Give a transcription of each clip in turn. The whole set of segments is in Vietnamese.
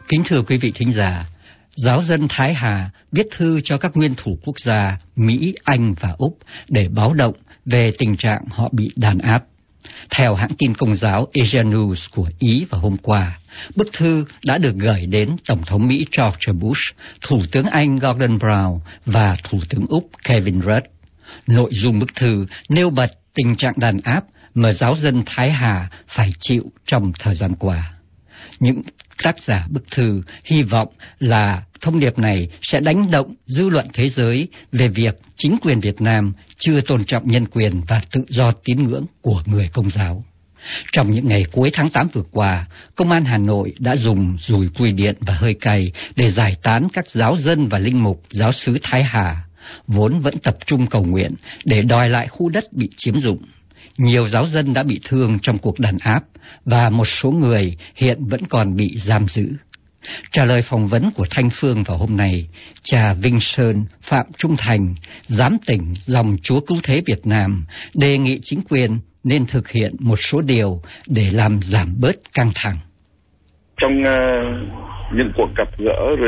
Kính thưa quý vị thính giả, giáo dân Thái Hà viết thư cho các nguyên thủ quốc gia Mỹ, Anh và Úc để báo động về tình trạng họ bị đàn áp. Theo hãng tin Công giáo Asia News của Ý vào hôm qua, bức thư đã được gửi đến Tổng thống Mỹ George Bush, Thủ tướng Anh Gordon Brown và Thủ tướng Úc Kevin Rudd. Nội dung bức thư nêu bật tình trạng đàn áp mà giáo dân Thái Hà phải chịu trong thời gian qua. Những tác giả bức thư hy vọng là thông điệp này sẽ đánh động dư luận thế giới về việc chính quyền Việt Nam chưa tôn trọng nhân quyền và tự do tín ngưỡng của người Công giáo. Trong những ngày cuối tháng 8 vừa qua, Công an Hà Nội đã dùng dùi cui điện và hơi cay để giải tán các giáo dân và linh mục giáo xứ Thái Hà, vốn vẫn tập trung cầu nguyện để đòi lại khu đất bị chiếm dụng. Nhiều giáo dân đã bị thương trong cuộc đàn áp và một số người hiện vẫn còn bị giam giữ. Trả lời phỏng vấn của Thanh Phương vào hôm nay, cha Vinh Sơn Phạm Trung Thành, giám tỉnh dòng Chúa Cứu Thế Việt Nam, đề nghị chính quyền nên thực hiện một số điều để làm giảm bớt căng thẳng. Trong những cuộc gặp gỡ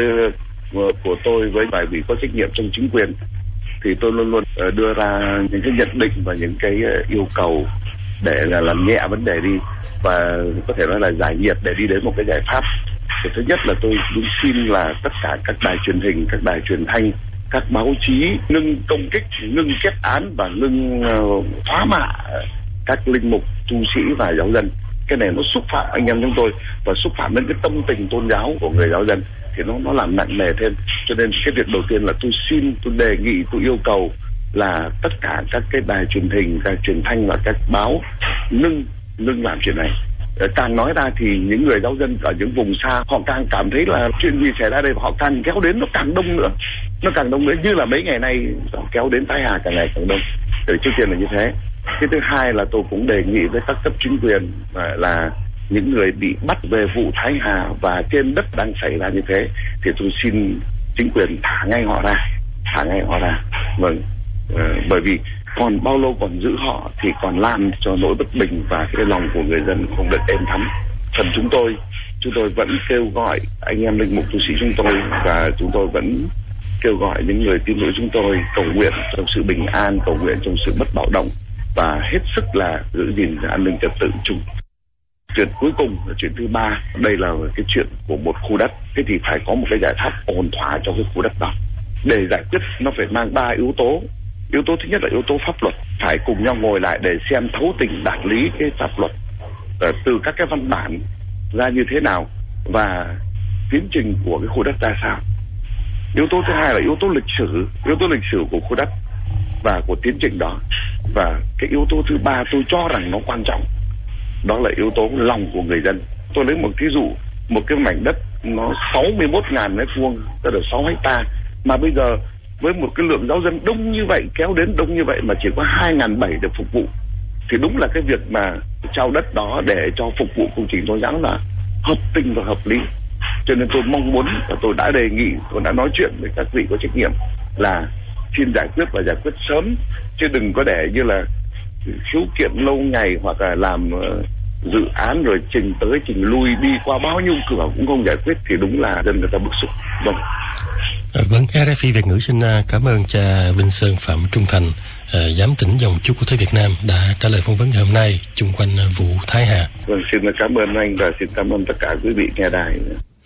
của tôi với vài vị có trách nhiệm trong chính quyền, thì tôi luôn luôn đưa ra những cái nhận định và những cái yêu cầu để là làm nhẹ vấn đề đi, và có thể nói là giải nhiệt để đi đến một cái giải pháp. Thì thứ nhất là tôi xin là tất cả các đài truyền hình, các đài truyền thanh, các báo chí ngưng công kích, ngưng kết án và ngưng thoá mạ các linh mục, tu sĩ và giáo dân. Cái này nó xúc phạm anh em chúng tôi và xúc phạm đến cái tâm tình tôn giáo của người giáo dân, thì nó làm nặng nề thêm. Cho nên cái việc đầu tiên là tôi đề nghị, tôi yêu cầu là tất cả các cái đài truyền hình, các truyền thanh và các báo ngưng làm chuyện này. Càng nói ra thì những người giáo dân ở những vùng xa họ càng cảm thấy là chuyện gì xảy ra đây, và họ càng kéo đến, nó càng đông nữa, như là mấy ngày nay họ kéo đến Thái Hà càng ngày càng đông. Trước tiên là như thế. Cái thứ hai là tôi cũng đề nghị với các cấp chính quyền là những người bị bắt về vụ Thái Hà và trên đất đang xảy ra như thế thì tôi xin chính quyền thả ngay họ ra. Vâng, bởi vì còn bao lâu còn giữ họ thì còn làm cho nỗi bất bình và cái lòng của người dân không được êm thấm. Phần chúng tôi vẫn kêu gọi anh em linh mục tu sĩ chúng tôi, và chúng tôi vẫn kêu gọi những người tín hữu chúng tôi cầu nguyện trong sự bình an, cầu nguyện trong sự bất bạo động và hết sức là giữ gìn an ninh trật tự chung. Chuyện cuối cùng là chuyện thứ ba, đây là cái chuyện của một khu đất. Thế thì phải có một cái giải pháp ổn thỏa cho cái khu đất đó. Để giải quyết nó phải mang 3 yếu tố. Yếu tố thứ nhất là yếu tố pháp luật, phải cùng nhau ngồi lại để xem thấu tình đạt lý cái pháp luật từ các cái văn bản ra như thế nào và tiến trình của cái khu đất ra sao. Yếu tố thứ hai là yếu tố lịch sử của khu đất và của tiến trình đó. Và cái yếu tố thứ ba tôi cho rằng nó quan trọng, đó là yếu tố lòng của người dân. Tôi lấy một ví dụ, một cái mảnh đất nó 61.000 mét vuông, tức là 6 hecta, mà bây giờ với một cái lượng giáo dân đông như vậy, kéo đến đông như vậy mà chỉ có 2.700 được phục vụ, thì đúng là cái việc mà trao đất đó để cho phục vụ công trình tôn giáo là hợp tình và hợp lý. Cho nên tôi mong muốn và tôi đã đề nghị, tôi đã nói chuyện với các vị có trách nhiệm là xin giải quyết và giải quyết sớm, chứ đừng có để như là khiếu kiện lâu ngày hoặc là làm dự án rồi trình tới trình lui, đi qua bao nhiêu cửa cũng không giải quyết thì đúng là dân người ta bức xúc. Vâng, RFI Việt ngữ xin cảm ơn cha Vinh Sơn Phạm Trung Thành, giám tỉnh dòng Chúa Cứu Thế Việt Nam đã trả lời phỏng vấn ngày hôm nay chung quanh vụ Thái Hà. Vâng, xin cảm ơn anh và xin cảm ơn tất cả quý vị nghe đài.